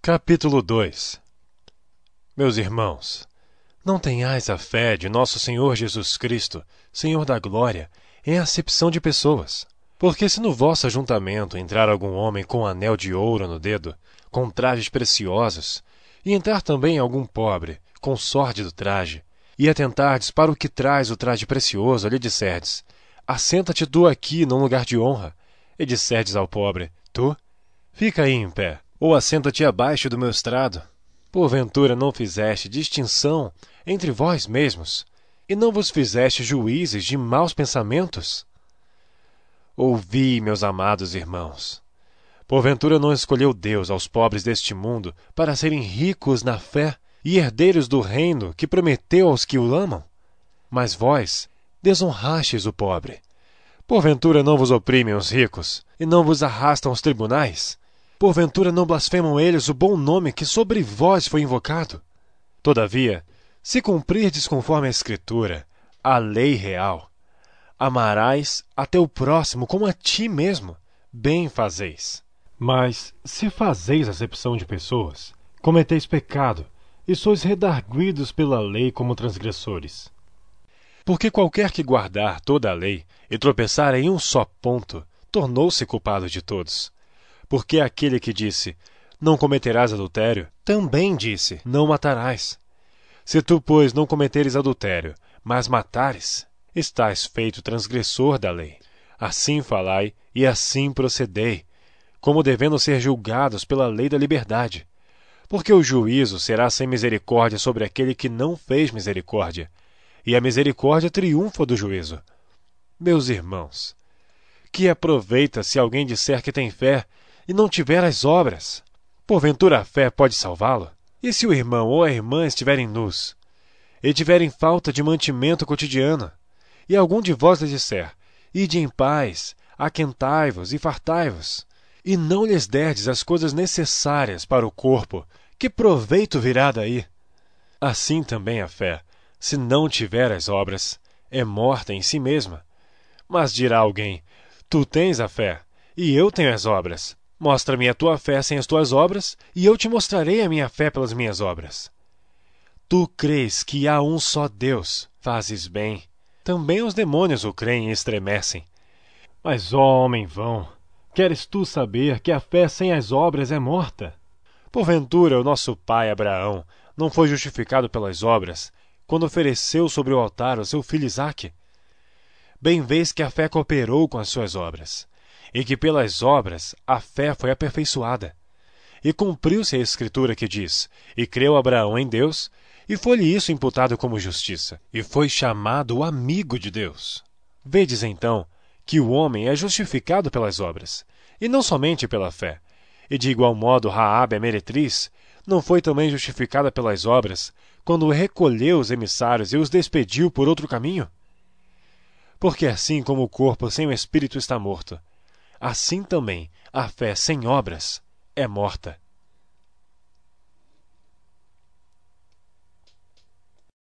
Capítulo 2. Meus irmãos, não tenhais a fé de nosso Senhor Jesus Cristo, Senhor da glória, em acepção de pessoas. Porque se no vosso ajuntamento entrar algum homem com um anel de ouro no dedo, com trajes preciosos, e entrar também algum pobre, com sórdido traje, e atentardes para o que traz o traje precioso, lhe disserdes: assenta-te tu aqui num lugar de honra, e disserdes ao pobre: tu, fica aí em pé, ou assenta-te abaixo do meu estrado. Porventura não fizeste distinção entre vós mesmos, e não vos fizeste juízes de maus pensamentos? Ouvi, meus amados irmãos. Porventura não escolheu Deus aos pobres deste mundo para serem ricos na fé e herdeiros do reino que prometeu aos que o amam? Mas vós desonrastes o pobre. Porventura não vos oprimem os ricos e não vos arrastam aos tribunais? Porventura não blasfemam eles o bom nome que sobre vós foi invocado? Todavia, se cumprirdes conforme a Escritura, a lei real, amarás a teu próximo como a ti mesmo, bem fazeis. Mas, se fazeis acepção de pessoas, cometeis pecado, e sois redarguidos pela lei como transgressores. Porque qualquer que guardar toda a lei e tropeçar em um só ponto, tornou-se culpado de todos. Porque aquele que disse, não cometerás adultério, também disse, não matarás. Se tu, pois, não cometeres adultério, mas matares, estás feito transgressor da lei. Assim falai e assim procedei, como devendo ser julgados pela lei da liberdade. Porque o juízo será sem misericórdia sobre aquele que não fez misericórdia, e a misericórdia triunfa do juízo. Meus irmãos, que aproveita se alguém disser que tem fé e não tiver as obras? Porventura a fé pode salvá-lo? E se o irmão ou a irmã estiverem nus, e tiverem falta de mantimento cotidiano, e algum de vós lhe disser: ide em paz, aquentai-vos e fartai-vos, e não lhes derdes as coisas necessárias para o corpo, que proveito virá daí? Assim também a fé, se não tiver as obras, é morta em si mesma. Mas dirá alguém: tu tens a fé, e eu tenho as obras. Mostra-me a tua fé sem as tuas obras, e eu te mostrarei a minha fé pelas minhas obras. Tu crês que há um só Deus, fazes bem. Também os demônios o creem e estremecem. Mas, ó homem vão, queres tu saber que a fé sem as obras é morta? Porventura o nosso pai Abraão não foi justificado pelas obras, quando ofereceu sobre o altar o seu filho Isaque? Bem vês que a fé cooperou com as suas obras, e que pelas obras a fé foi aperfeiçoada. E cumpriu-se a Escritura que diz: e creu Abraão em Deus, e foi-lhe isso imputado como justiça, e foi chamado amigo de Deus. Vedes então que o homem é justificado pelas obras, e não somente pela fé. E de igual modo Raabe, a meretriz, não foi também justificada pelas obras, quando recolheu os emissários e os despediu por outro caminho? Porque assim como o corpo sem o espírito está morto, assim também a fé sem obras é morta.